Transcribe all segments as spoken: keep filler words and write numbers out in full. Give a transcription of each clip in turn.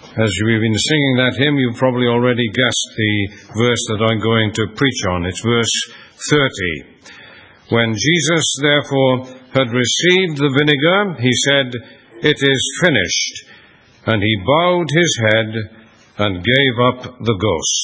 As we've been singing that hymn, you've probably already guessed the verse that I'm going to preach on. It's verse thirty. When Jesus, therefore, had received the vinegar, he said, "It is finished." And he bowed his head and gave up the ghost.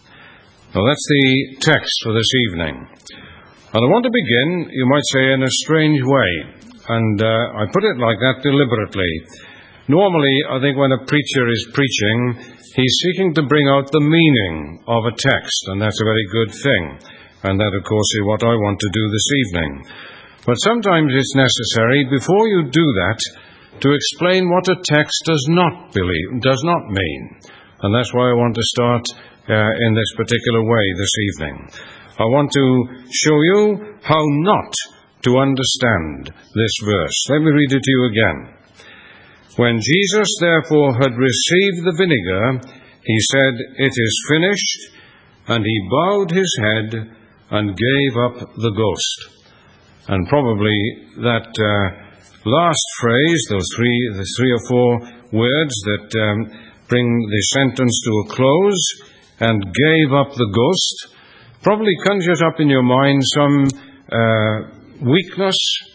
Now that's the text for this evening. And I want to begin, you might say, in a strange way. And uh, I put it like that deliberately. Normally, I think when a preacher is preaching, he's seeking to bring out the meaning of a text, and that's a very good thing. And that, of course, is what I want to do this evening. But sometimes it's necessary, before you do that, to explain what a text does not believe, does not mean. And that's why I want to start uh, in this particular way this evening. I want to show you how not to understand this verse. Let me read it to you again. When Jesus, therefore, had received the vinegar, he said, "It is finished," and he bowed his head and gave up the ghost. And probably that uh, last phrase, those three, the three or four words that um, bring the sentence to a close, "and gave up the ghost," probably conjures up in your mind some uh, weakness,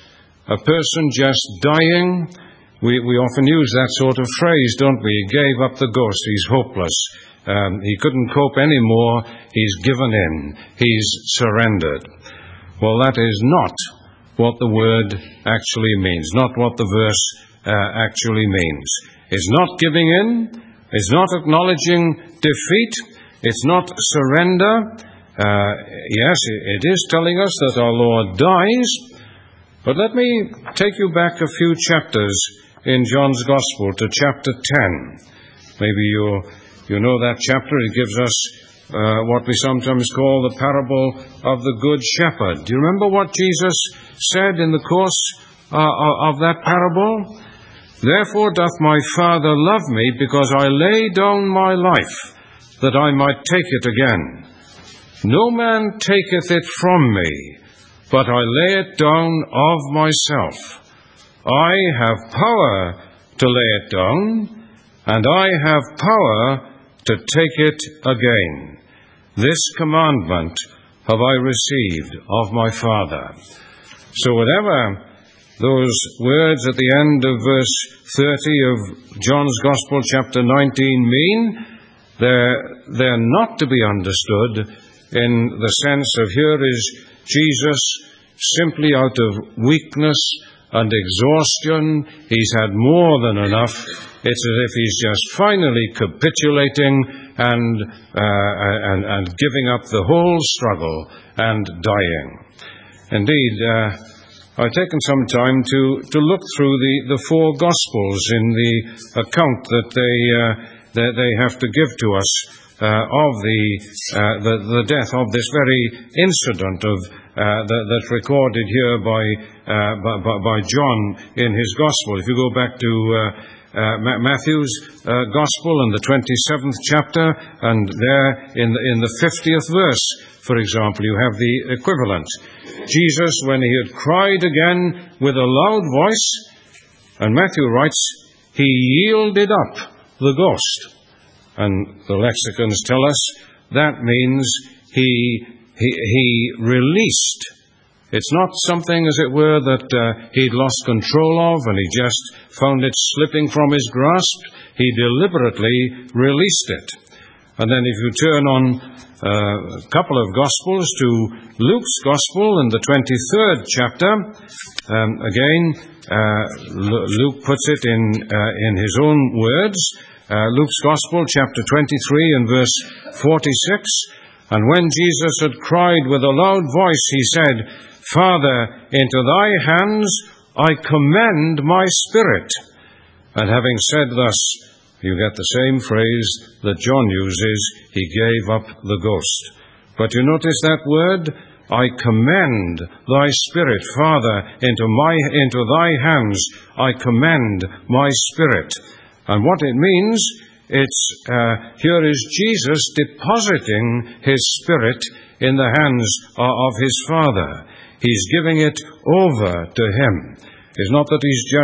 a person just dying. We, we often use that sort of phrase, don't we? He gave up the ghost. He's hopeless. Um, he couldn't cope anymore. He's given in. He's surrendered. Well, that is not what the word actually means, not what the verse uh, actually means. It's not giving in. It's not acknowledging defeat. It's not surrender. Uh, yes, it is telling us that our Lord dies. But let me take you back a few chapters in John's Gospel to chapter ten. Maybe you you know that chapter. It gives us uh, what we sometimes call the parable of the Good Shepherd. Do you remember what Jesus said in the course uh, of that parable? "Therefore doth my Father love me, because I lay down my life, that I might take it again. No man taketh it from me, but I lay it down of myself. I have power to lay it down, and I have power to take it again. This commandment have I received of my Father." So whatever those words at the end of verse thirty of John's Gospel, chapter nineteen, mean, they're, they're not to be understood in the sense of here is Jesus simply out of weakness and exhaustion. He's had more than enough. It's as if he's just finally capitulating and, uh, and, and giving up the whole struggle and dying. Indeed, uh, I've taken some time to, to look through the, the four Gospels in the account that they, uh, that they have to give to us uh, of the, uh, the, the death of this very incident of Uh, that, that's recorded here by, uh, by, by John in his Gospel. If you go back to uh, uh, Matthew's uh, Gospel in the twenty-seventh chapter, and there in the, in the fiftieth verse, for example, you have the equivalent. Jesus, when he had cried again with a loud voice, and Matthew writes, he yielded up the ghost. And the lexicons tell us that means he He, he released. It's not something, as it were, that uh, he'd lost control of and he just found it slipping from his grasp. He deliberately released it. And then if you turn on uh, a couple of Gospels to Luke's Gospel in the twenty-third chapter, um, again, uh, Luke puts it in, uh, in his own words. Uh, Luke's Gospel, chapter twenty-three and verse forty-six. "And when Jesus had cried with a loud voice, he said, Father, into thy hands I commend my spirit. And having said thus," you get the same phrase that John uses, "he gave up the ghost." But you notice that word, "I commend thy spirit, Father, into my into thy hands I commend my spirit." And what it means, It's uh, here is Jesus depositing his spirit in the hands of his Father. He's giving it over to him. It's not that he's just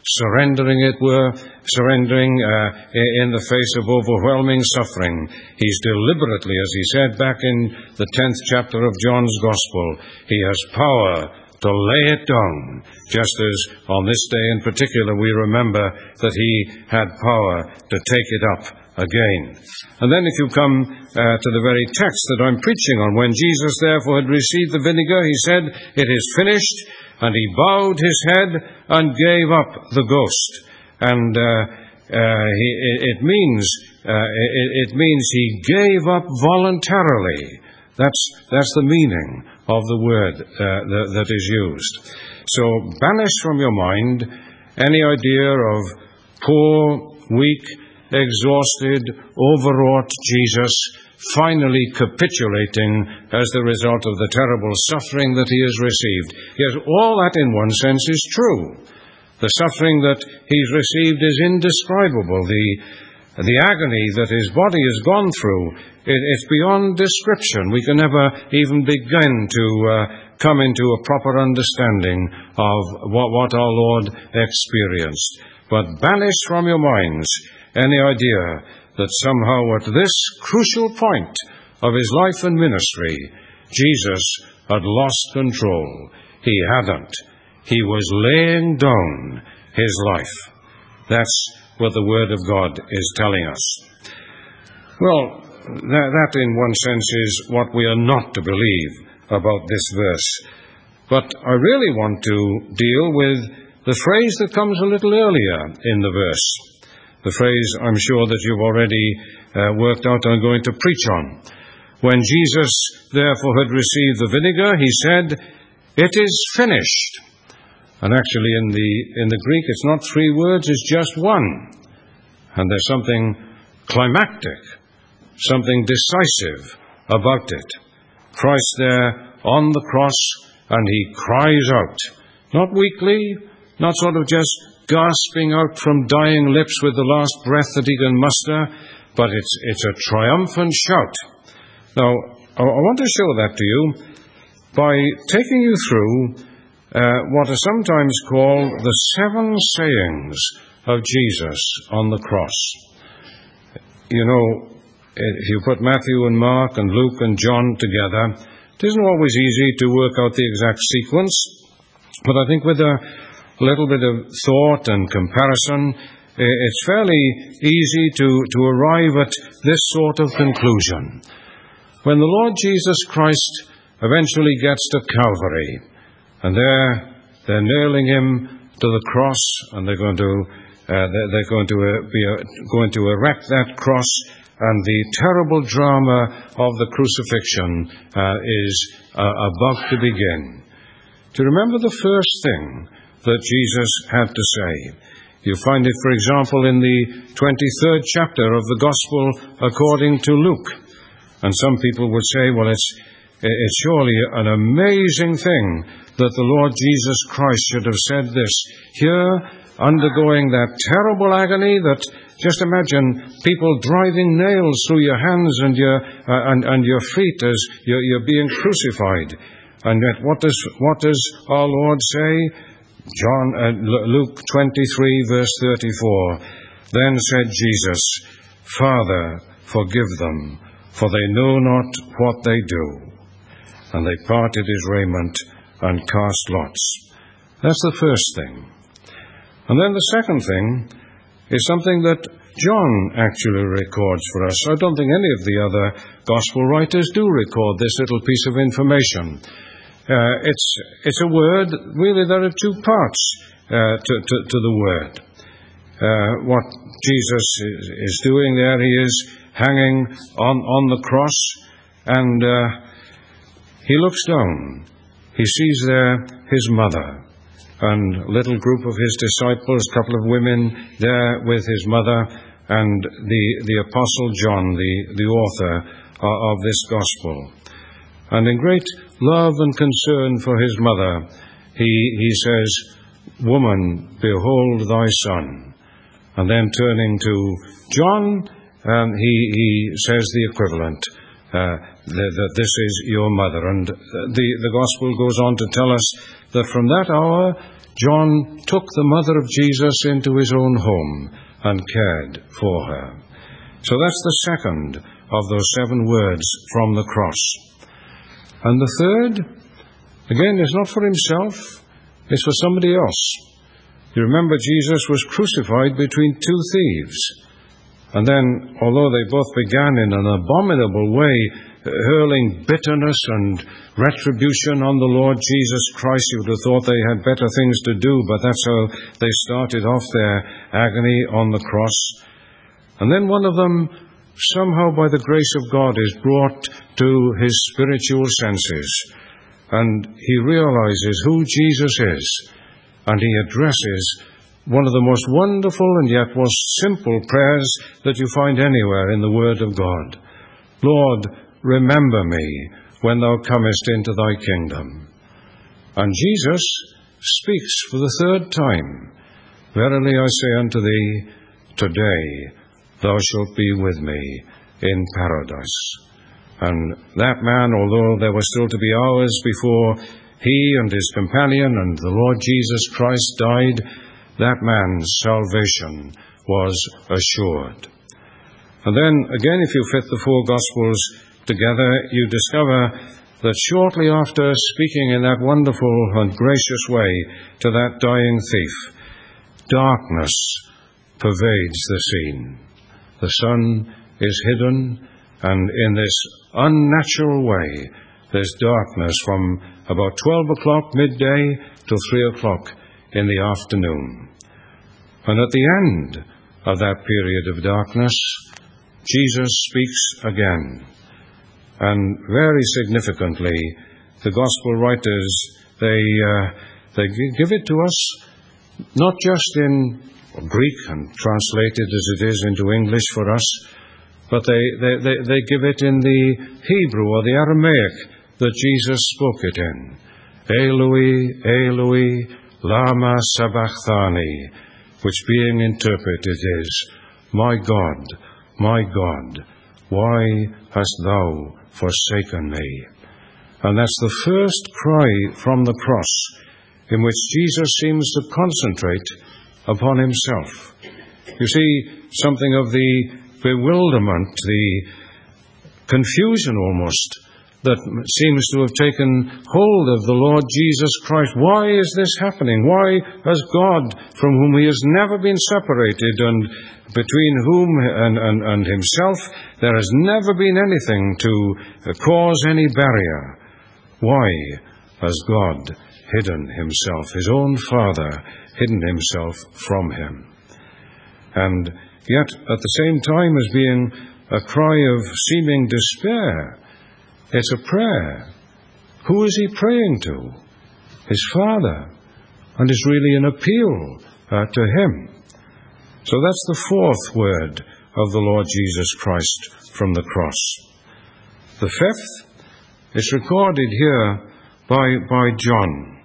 surrendering it were, surrendering uh, in the face of overwhelming suffering. He's deliberately, as he said back in the tenth chapter of John's Gospel, he has power to lay it down, just as on this day in particular we remember that he had power to take it up again. And then if you come uh, to the very text that I'm preaching on, when Jesus therefore had received the vinegar, he said, "It is finished," and he bowed his head and gave up the ghost. And uh, uh, he, it means uh, it, it means he gave up voluntarily. That's that's the meaning of the word uh, that, that is used. So banish from your mind any idea of poor, weak, exhausted, overwrought Jesus finally capitulating as the result of the terrible suffering that he has received. Yes, all that in one sense is true. The suffering that he's received is indescribable. The, the agony that his body has gone through, it, it's beyond description. We can never even begin to uh, come into a proper understanding of what, what our Lord experienced. But banish from your minds any idea that somehow at this crucial point of his life and ministry, Jesus had lost control. He hadn't. He was laying down his life. That's what the Word of God is telling us. Well, that, that in one sense is what we are not to believe about this verse. But I really want to deal with the phrase that comes a little earlier in the verse. The phrase I'm sure that you've already uh, worked out I'm going to preach on. When Jesus therefore had received the vinegar, he said, "It is finished." And actually in the in the Greek it's not three words, it's just one. And there's something climactic, something decisive about it. Christ there on the cross, and he cries out, not weakly, not sort of just gasping out from dying lips with the last breath that he can muster, but it's it's a triumphant shout. Now, I, I want to show that to you by taking you through uh, what are sometimes called the seven sayings of Jesus on the cross. You know, if you put Matthew and Mark and Luke and John together, it isn't always easy to work out the exact sequence, but I think with a A little bit of thought and comparison, it's fairly easy to, to arrive at this sort of conclusion. When the Lord Jesus Christ eventually gets to Calvary, and there they're nailing him to the cross, and they're going to uh, they're, they're going to uh, be uh, going to erect that cross, and the terrible drama of the crucifixion uh, is uh, about to begin. Do you remember the first thing that Jesus had to say? You find it, for example, in the twenty-third chapter of the Gospel according to Luke. And some people would say, well, it's, it's surely an amazing thing that the Lord Jesus Christ should have said this. Here, undergoing that terrible agony that, just imagine people driving nails through your hands and your, uh, and, and your feet as you're, you're being crucified. And yet, what does, what does our Lord say? John, uh, Luke twenty-three, verse thirty-four. Then said Jesus, "Father, forgive them, for they know not what they do." And they parted his raiment and cast lots. That's the first thing. And then the second thing is something that John actually records for us. I don't think any of the other gospel writers do record this little piece of information. Uh, it's it's a word, really there are two parts uh, to, to, to the word. Uh, what Jesus is, is doing there, he is hanging on, on the cross, and uh, he looks down. He sees there his mother, and a little group of his disciples, a couple of women there with his mother, and the, the Apostle John, the, the author of, of this gospel. And in great love and concern for his mother, he, he says, "Woman, behold thy son." And then turning to John, um, he, he says the equivalent, uh, that, that this is your mother. And the, the gospel goes on to tell us that from that hour John took the mother of Jesus into his own home and cared for her. So that's the second of those seven words from the cross. And the third, again, is not for himself, it's for somebody else. You remember Jesus was crucified between two thieves. And then, although they both began in an abominable way, hurling bitterness and retribution on the Lord Jesus Christ, you would have thought they had better things to do, but that's how they started off their agony on the cross. And then one of them, somehow by the grace of God, is brought to his spiritual senses, and he realizes who Jesus is, and he addresses one of the most wonderful and yet most simple prayers that you find anywhere in the Word of God. Lord, remember me when thou comest into thy kingdom. And Jesus speaks for the third time, Verily I say unto thee, today thou shalt be with me in paradise. And that man, although there were still to be hours before he and his companion and the Lord Jesus Christ died, that man's salvation was assured. And then, again, if you fit the four Gospels together, you discover that shortly after speaking in that wonderful and gracious way to that dying thief, darkness pervades the scene. The sun is hidden, and in this unnatural way, there's darkness from about twelve o'clock midday till three o'clock in the afternoon. And at the end of that period of darkness, Jesus speaks again. And very significantly, the Gospel writers, they, uh, they give it to us not just in Greek and translated as it is into English for us, but they, they, they, they give it in the Hebrew or the Aramaic that Jesus spoke it in. Eloi, Eloi, lama sabachthani, which being interpreted is, My God, my God, why hast thou forsaken me? And that's the first cry from the cross in which Jesus seems to concentrate upon himself. You see something of the bewilderment, the confusion almost, that seems to have taken hold of the Lord Jesus Christ. Why is this happening? Why has God, from whom he has never been separated, and between whom and, and, and himself there has never been anything to cause any barrier, why has God hidden himself, his own Father, hidden himself from him? And yet, at the same time as being a cry of seeming despair, it's a prayer. Who is he praying to? His Father. And it's really an appeal uh, to him. So that's the fourth word of the Lord Jesus Christ from the cross. The fifth is recorded here by, by John.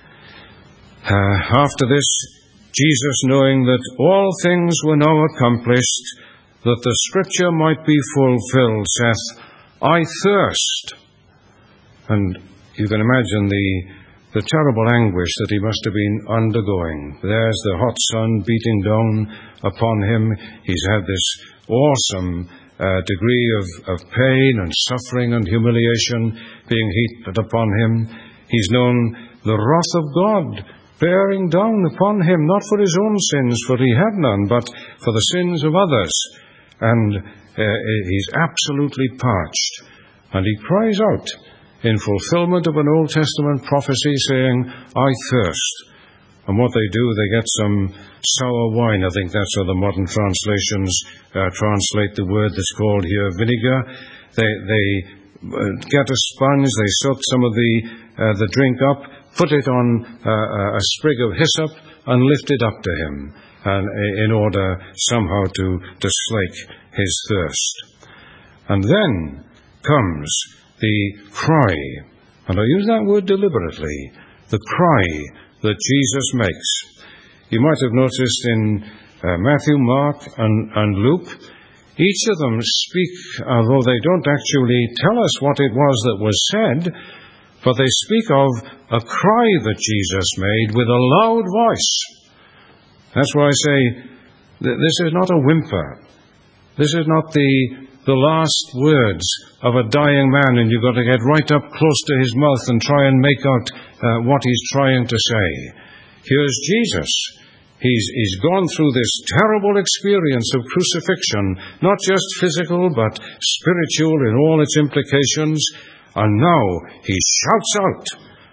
Uh, after this, Jesus, knowing that all things were now accomplished, that the Scripture might be fulfilled, saith, I thirst. And you can imagine the, the terrible anguish that he must have been undergoing. There's the hot sun beating down upon him. He's had this awesome uh, degree of, of pain and suffering and humiliation being heaped upon him. He's known the wrath of God bearing down upon him, not for his own sins, for he had none, but for the sins of others. And uh, he's absolutely parched. And he cries out in fulfillment of an Old Testament prophecy saying, I thirst. And what they do, they get some sour wine. I think that's how the modern translations uh, translate the word that's called here vinegar. They, they uh, get a sponge, they soak some of the, uh, the drink up, put it on uh, a sprig of hyssop, and lift it up to him, and in order somehow to, to slake his thirst. And then comes the cry, and I use that word deliberately, the cry that Jesus makes. You might have noticed in uh, Matthew, Mark, and, and Luke, each of them speak, although they don't actually tell us what it was that was said, but they speak of a cry that Jesus made with a loud voice. That's why I say that this is not a whimper. This is not the, the last words of a dying man, and you've got to get right up close to his mouth and try and make out uh, what he's trying to say. Here's Jesus. He's, he's gone through this terrible experience of crucifixion, not just physical, but spiritual in all its implications. And now he shouts out,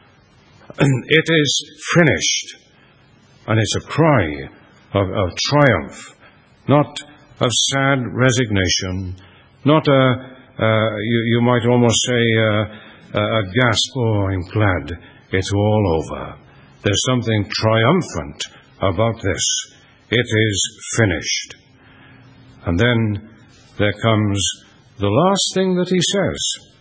"It is finished." And it's a cry of, of triumph, not of sad resignation, not a, uh, you, you might almost say, uh, a gasp, "Oh, I'm glad it's all over." There's something triumphant about this. It is finished. And then there comes the last thing that he says.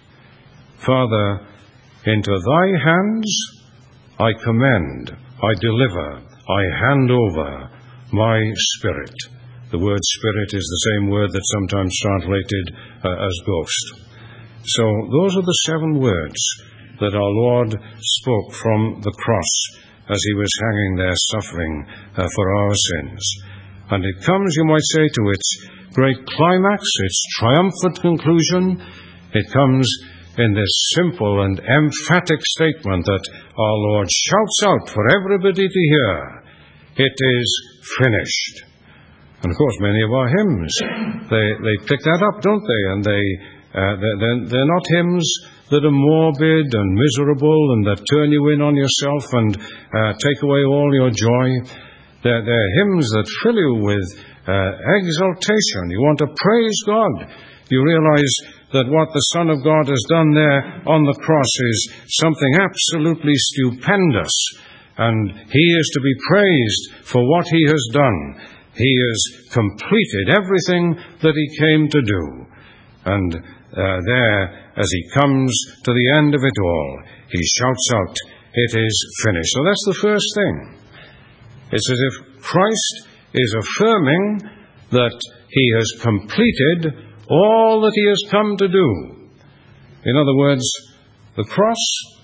"Father, into thy hands I commend, I deliver, I hand over my spirit." The word spirit is the same word that's sometimes translated uh, as ghost. So those are the seven words that our Lord spoke from the cross as he was hanging there suffering uh, for our sins. And it comes, you might say, to its great climax, its triumphant conclusion. It comes in this simple and emphatic statement that our Lord shouts out for everybody to hear, "It is finished." And of course, many of our hymns, they, they pick that up, don't they? And they, uh, they're, they're not hymns that are morbid and miserable and that turn you in on yourself and uh, take away all your joy. They're, they're hymns that fill you with uh, exaltation. You want to praise God. You realize that what the Son of God has done there on the cross is something absolutely stupendous, and he is to be praised for what he has done. He has completed everything that he came to do. And uh, there, as he comes to the end of it all, he shouts out, "It is finished." So that's the first thing. It's as if Christ is affirming that he has completed all that he has come to do. In other words, the cross,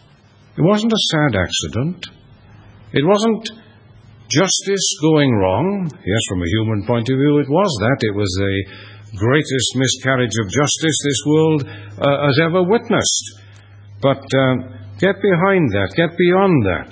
it wasn't a sad accident. It wasn't justice going wrong. Yes, from a human point of view, it was that. It was the greatest miscarriage of justice this world uh, has ever witnessed. But uh, get behind that, get beyond that.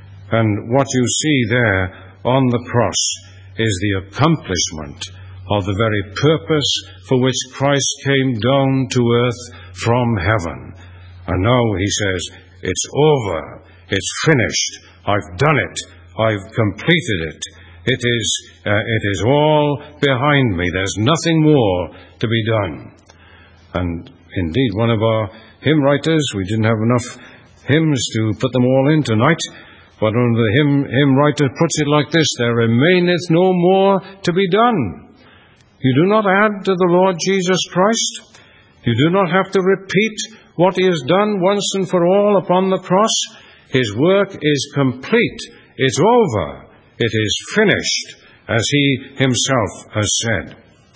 And what you see there on the cross is the accomplishment of the very purpose for which Christ came down to earth from heaven. And now he says, "It's over. It's finished. I've done it. I've completed it. It is, uh, it is all behind me. There's nothing more to be done." And indeed, one of our hymn writers, we didn't have enough hymns to put them all in tonight, but one of the hymn, hymn writers puts it like this: "There remaineth no more to be done." You do not add to the Lord Jesus Christ. You do not have to repeat what he has done once and for all upon the cross. His work is complete. It's over. It is finished, as he himself has said.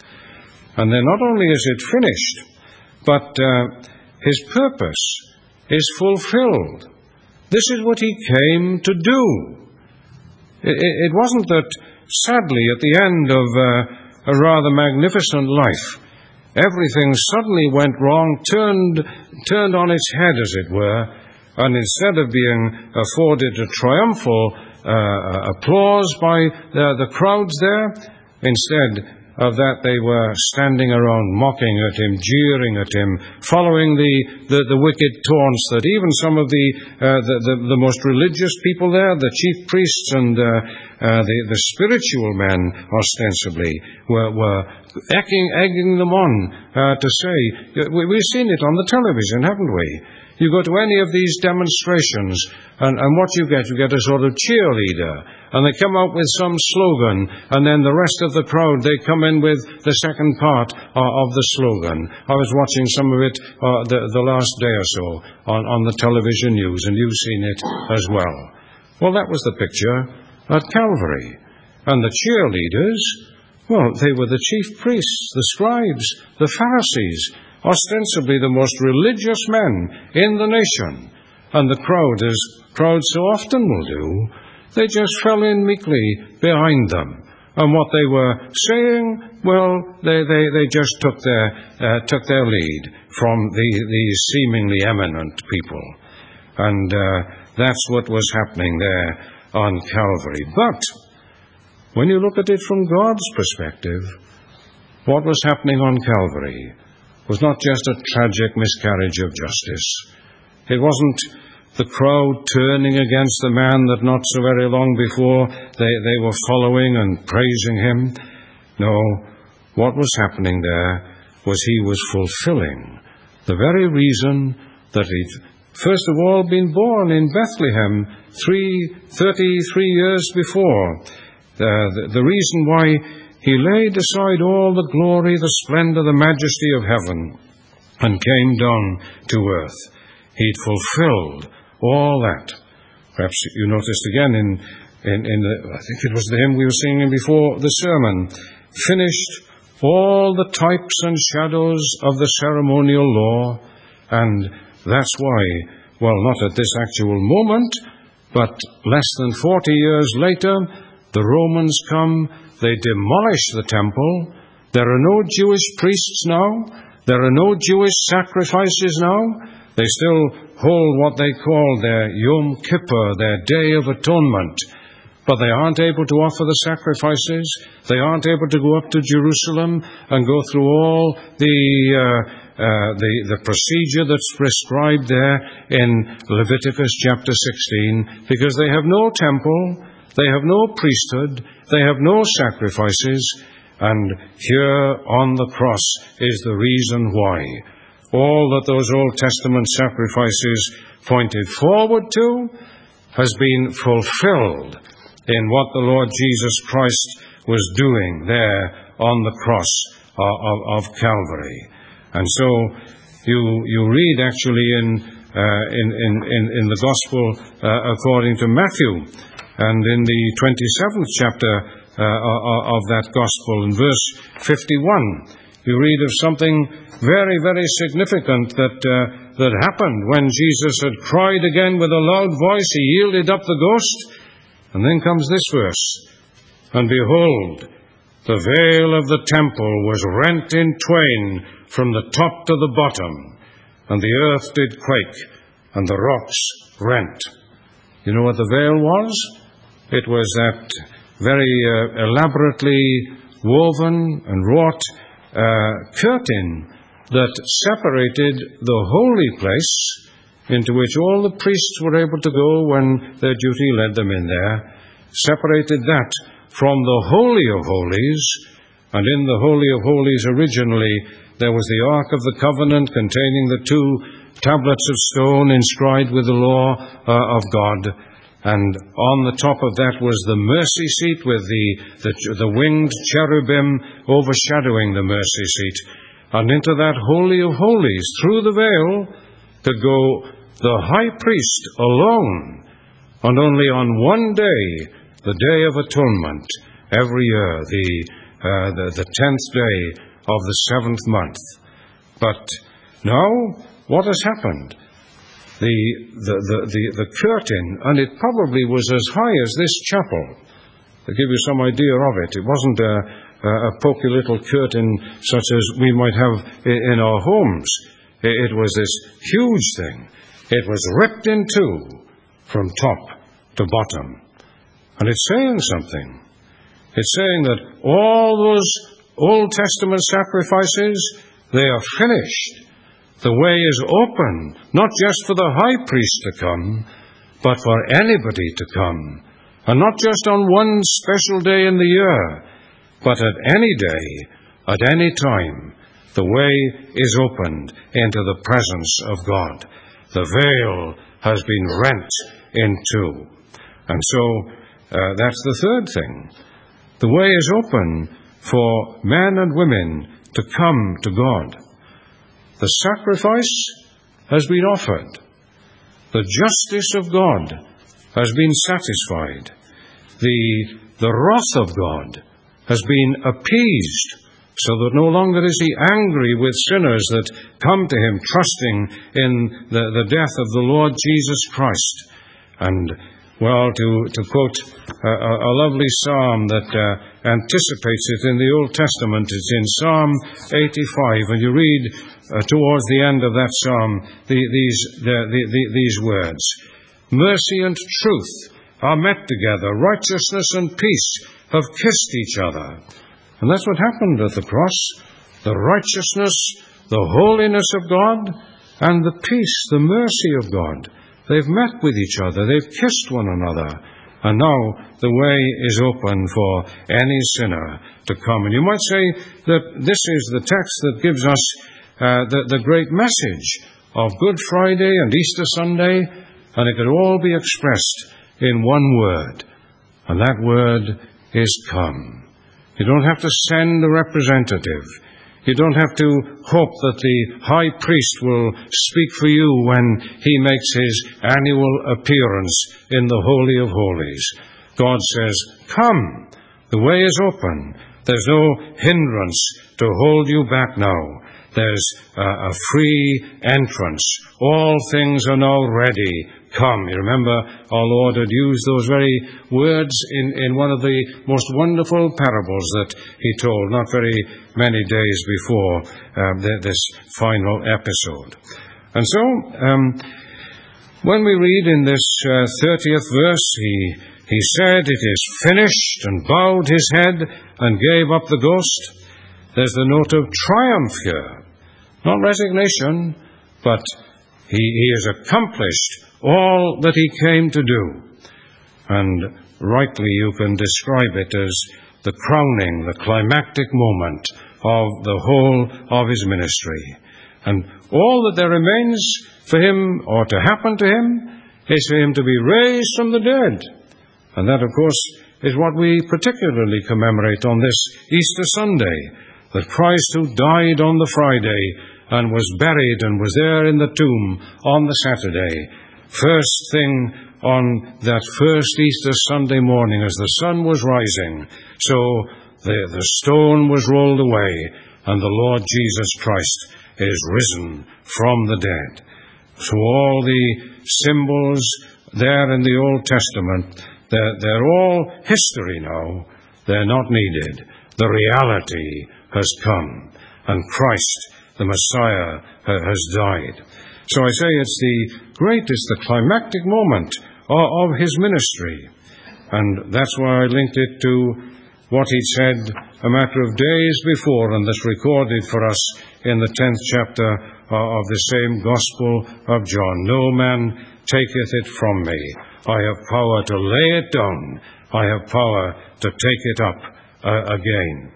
And then not only is it finished, but uh, his purpose is fulfilled. This is what he came to do. It, it wasn't that, sadly, at the end of uh, a rather magnificent life, everything suddenly went wrong, turned, turned on its head, as it were, and instead of being afforded a triumphal uh, applause by the, the crowds there, instead of that they were standing around mocking at him, jeering at him, following the, the, the wicked taunts that even some of the, uh, the, the, the most religious people there, the chief priests and uh, uh, the, the spiritual men, ostensibly, were, were egging, egging them on uh, to say, we, we've seen it on the television, haven't we? You go to any of these demonstrations, and, and what you get, you get a sort of cheerleader, and they come out with some slogan, and then the rest of the crowd, they come in with the second part uh, of the slogan. I was watching some of it uh, the, the last day or so on, on the television news, and you've seen it as well. Well, that was the picture at Calvary. And the cheerleaders, well, they were the chief priests, the scribes, the Pharisees, ostensibly the most religious men in the nation. And the crowd, as crowds so often will do, they just fell in meekly behind them. And what they were saying, well, they, they, they just took their, uh, took their lead from the, these seemingly eminent people. And uh, that's what was happening there on Calvary. But when you look at it from God's perspective, what was happening on Calvary was not just a tragic miscarriage of justice. It wasn't the crowd turning against the man that not so very long before they, they were following and praising him. No, what was happening there was he was fulfilling the very reason that he'd first of all been born in Bethlehem three, thirty-three years before. Uh, the, the reason why he laid aside all the glory, the splendor, the majesty of heaven and came down to earth. He'd fulfilled all that. Perhaps you noticed again in, in, in the, I think it was the hymn we were singing before the sermon, finished all the types and shadows of the ceremonial law. And that's why, well, not at this actual moment, but less than forty years later, the Romans come, they demolish the temple. There are no Jewish priests now. There are no Jewish sacrifices now. They still hold what they call their Yom Kippur, their Day of Atonement. But they aren't able to offer the sacrifices. They aren't able to go up to Jerusalem and go through all the, uh, uh, the, the procedure that's prescribed there in Leviticus chapter sixteen, because they have no temple, they have no priesthood, they have no sacrifices, and here on the cross is the reason why. All that those Old Testament sacrifices pointed forward to has been fulfilled in what the Lord Jesus Christ was doing there on the cross of, of, of Calvary. And so you you read actually in uh, in, in, in, in the Gospel uh, according to Matthew, and in the twenty-seventh chapter uh, of that Gospel, in verse fifty-one, you read of something very, very significant that uh, that happened when Jesus had cried again with a loud voice. He yielded up the ghost. And then comes this verse. And behold, the veil of the temple was rent in twain from the top to the bottom, and the earth did quake, and the rocks rent. You know what the veil was? It was that very uh, elaborately woven and wrought uh, curtain that separated the holy place, into which all the priests were able to go when their duty led them in there, separated that from the Holy of Holies. And in the Holy of Holies originally there was the Ark of the Covenant containing the two tablets of stone inscribed with the law uh, of God. And on the top of that was the mercy seat with the, the, the winged cherubim overshadowing the mercy seat. And into that Holy of Holies, through the veil, could go the high priest alone, and only on one day, the Day of Atonement, every year, the, uh, the, the tenth day of the seventh month. But now, what has happened? The, the, the, the, the curtain, and it probably was as high as this chapel, to give you some idea of it. It wasn't a, a pokey little curtain such as we might have in our homes. It was this huge thing. It was ripped in two from top to bottom. And it's saying something. It's saying that all those Old Testament sacrifices, they are finished. The way is open, not just for the high priest to come, but for anybody to come. And not just on one special day in the year, but at any day, at any time. The way is opened into the presence of God. The veil has been rent in two. And so uh, that's the third thing. The way is open for men and women to come to God. The sacrifice has been offered. The justice of God has been satisfied. The, the wrath of God has been appeased so that no longer is he angry with sinners that come to him trusting in the, the death of the Lord Jesus Christ. And, well, to, to quote a, a lovely psalm that uh, anticipates it in the Old Testament, it's in Psalm eighty-five, and you read uh, towards the end of that psalm the, these, the, the, the, these words, "Mercy and truth are met together, righteousness and peace have kissed each other." And that's what happened at the cross. The righteousness, the holiness of God, and the peace, the mercy of God. They've met with each other. They've kissed one another. And now the way is open for any sinner to come. And you might say that this is the text that gives us uh, the, the great message of Good Friday and Easter Sunday, and it could all be expressed in one word. And that word is come. You don't have to send a representative. You don't have to hope that the high priest will speak for you when he makes his annual appearance in the Holy of Holies. God says, come. The way is open. There's no hindrance to hold you back now. There's a, a free entrance. All things are now ready. Come. You remember our Lord had used those very words in, in one of the most wonderful parables that he told not very many days before um, the, this final episode. And so, um, when we read in this uh, thirtieth verse, he, he said, "It is finished," and bowed his head and gave up the ghost. There's the note of triumph here. Not resignation, but he, he has accomplished all that he came to do. And rightly you can describe it as the crowning, the climactic moment of the whole of his ministry. And all that there remains for him, or to happen to him, is for him to be raised from the dead. And that, of course, is what we particularly commemorate on this Easter Sunday, that Christ who died on the Friday and was buried and was there in the tomb on the Saturday, first thing on that first Easter Sunday morning as the sun was rising, so the, the stone was rolled away and the Lord Jesus Christ is risen from the dead. So all the symbols there in the Old Testament, they're, they're all history now. They're not needed. The reality has come, and Christ, the Messiah, has died. So I say it's the greatest, the climactic moment of, of his ministry. And that's why I linked it to what he said a matter of days before, and that's recorded for us in the tenth chapter of the same Gospel of John. "No man taketh it from me. I have power to lay it down. I have power to take it up uh, again."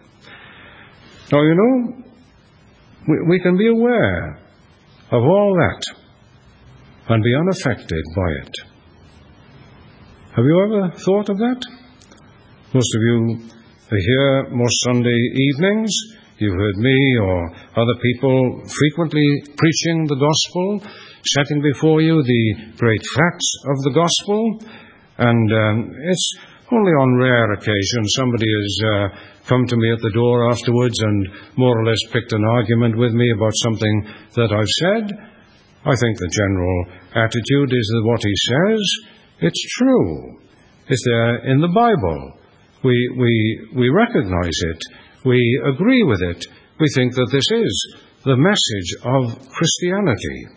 Now, you know, we, we can be aware of all that and be unaffected by it. Have you ever thought of that? Most of you are here most Sunday evenings. You've heard me or other people frequently preaching the gospel, setting before you the great facts of the gospel, and um, it's only on rare occasions somebody has uh, come to me at the door afterwards and more or less picked an argument with me about something that I've said. I think the general attitude is that what he says, it's true. It's there in the Bible. We, we, we recognize it. We agree with it. We think that this is the message of Christianity.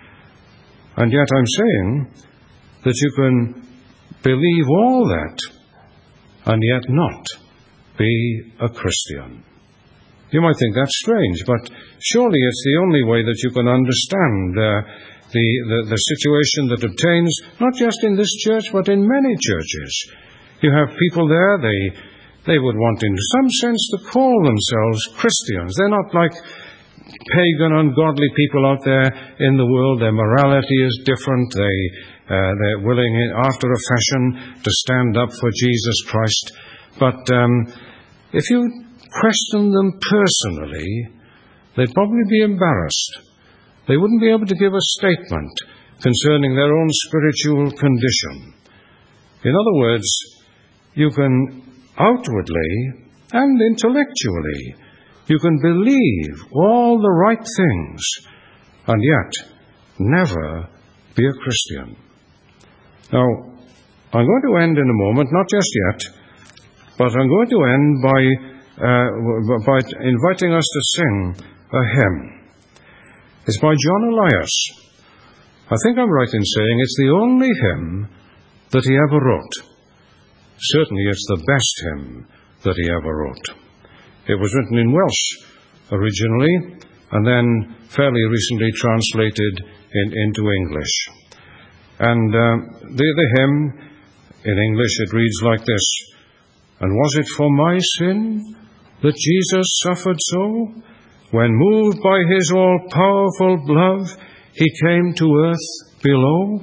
And yet I'm saying that you can believe all that and yet not be a Christian. You might think that's strange, but surely it's the only way that you can understand uh, the, the, the situation that obtains, not just in this church, but in many churches. You have people there, they, they would want in some sense to call themselves Christians. They're not like pagan, ungodly people out there in the world. Their morality is different. They, uh, they're willing, after a fashion, to stand up for Jesus Christ. But um, if you question them personally, they'd probably be embarrassed. They wouldn't be able to give a statement concerning their own spiritual condition. In other words, you can outwardly and intellectually You can believe all the right things and yet never be a Christian. Now, I'm going to end in a moment, not just yet, but I'm going to end by, uh, by inviting us to sing a hymn. It's by John Elias. I think I'm right in saying it's the only hymn that he ever wrote. Certainly it's the best hymn that he ever wrote. It was written in Welsh originally, and then fairly recently translated in, into English. And uh, the, the hymn, in English, it reads like this: "And was it for my sin that Jesus suffered so? When moved by his all-powerful love, he came to earth below?"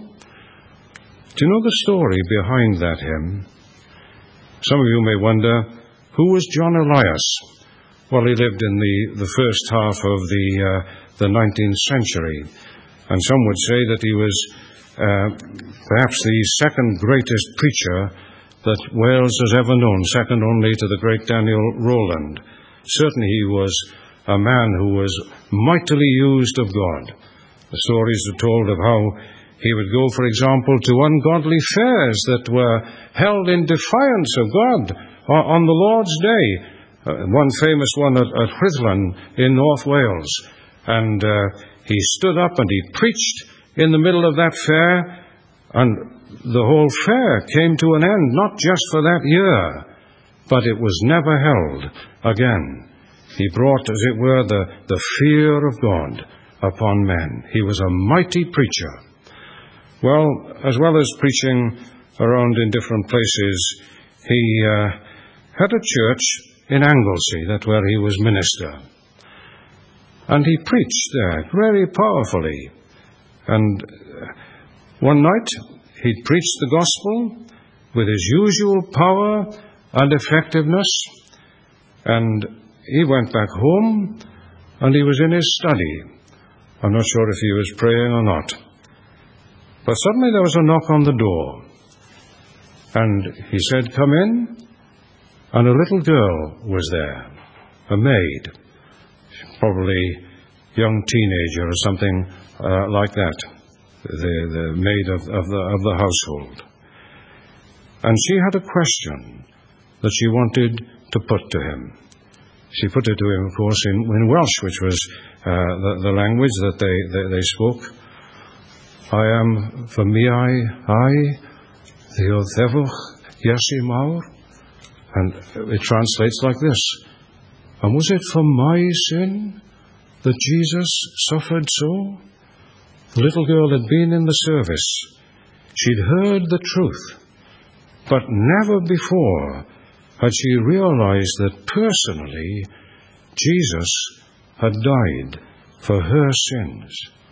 Do you know the story behind that hymn? Some of you may wonder, who was John Elias? Well, he lived in the, the first half of the, uh, the nineteenth century, and some would say that he was uh, perhaps the second greatest preacher that Wales has ever known, second only to the great Daniel Rowland. Certainly he was a man who was mightily used of God. The stories are told of how he would go, for example, to ungodly fairs that were held in defiance of God on the Lord's Day. Uh, one famous one at, at Rhuddlan in North Wales. And uh, he stood up and he preached in the middle of that fair, and the whole fair came to an end, not just for that year, but it was never held again. He brought, as it were, the, the fear of God upon men. He was a mighty preacher. Well, as well as preaching around in different places, he uh, had a church in Anglesey, that's where he was minister. And he preached there very powerfully. And one night he preached the gospel with his usual power and effectiveness. And he went back home and he was in his study. I'm not sure if he was praying or not. But suddenly there was a knock on the door. And he said, "Come in." And a little girl was there, a maid, probably young teenager or something uh, like that, the, the maid of, of, the, of the household. And she had a question that she wanted to put to him. She put it to him, of course, in, in Welsh, which was uh, the, the language that they, they, they spoke. "I am fy miai ai ddioddefwch Iesu mawr." And it translates like this: "And was it for my sin that Jesus suffered so?" The little girl had been in the service. She'd heard the truth, but never before had she realized that personally Jesus had died for her sins.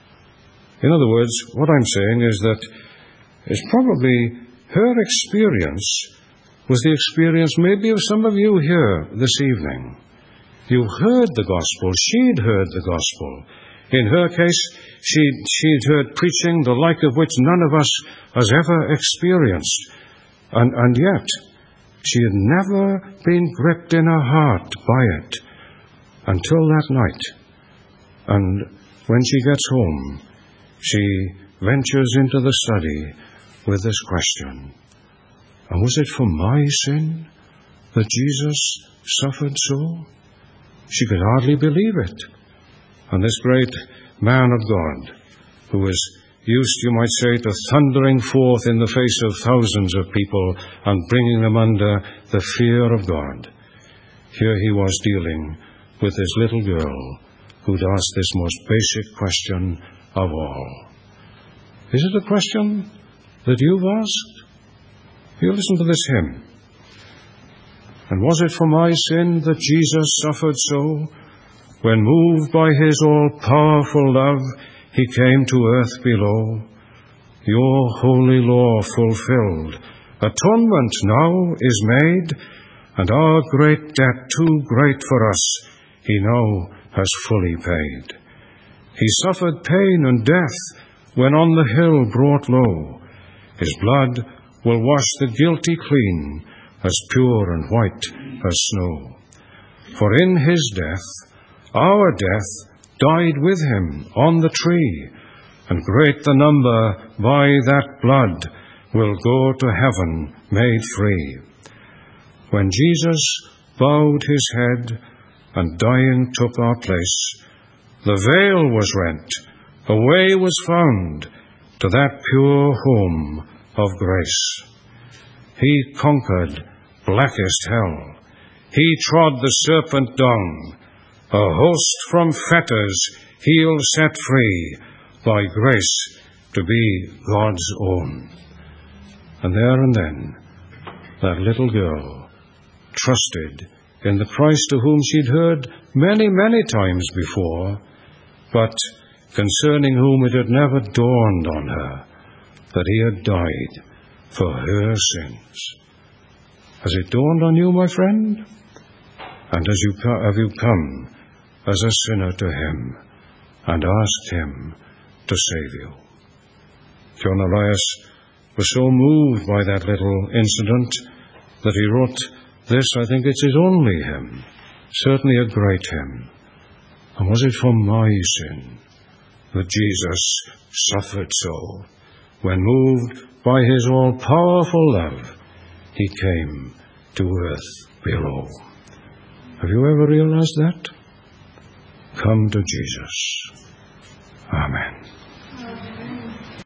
In other words, what I'm saying is that it's probably her experience was the experience maybe of some of you here this evening. You heard the gospel. She'd heard the gospel. In her case, she'd, she'd heard preaching the like of which none of us has ever experienced. And, and yet, she had never been gripped in her heart by it until that night. And when she gets home, she ventures into the study with this question: "And was it for my sin that Jesus suffered so?" She could hardly believe it. And this great man of God, who was used, you might say, to thundering forth in the face of thousands of people and bringing them under the fear of God, here he was dealing with this little girl who'd asked this most basic question of all. Is it a question that you've asked? You listen to this hymn. "And was it for my sin that Jesus suffered so? When moved by his all-powerful love, he came to earth below. Your holy law fulfilled, atonement now is made, and our great debt too great for us, he now has fully paid. He suffered pain and death when on the hill brought low. His blood will wash the guilty clean, as pure and white as snow. For in his death, our death died with him on the tree, and great the number by that blood will go to heaven made free. When Jesus bowed his head and dying took our place, the veil was rent, a way was found to that pure home of grace. He conquered blackest hell. He trod the serpent down. A host from fetters he'll set free, by grace to be God's own. And there and then, that little girl trusted in the Christ to whom she'd heard many, many times before, but concerning whom it had never dawned on her that he had died for her sins. Has it dawned on you, my friend? And as you co- have you come as a sinner to him and asked him to save you? John Elias was so moved by that little incident that he wrote this. I think it's his only hymn, certainly a great hymn. And was it for my sin that Jesus suffered so, when moved by his all-powerful love, he came to earth below? Have you ever realized that? Come to Jesus. Amen.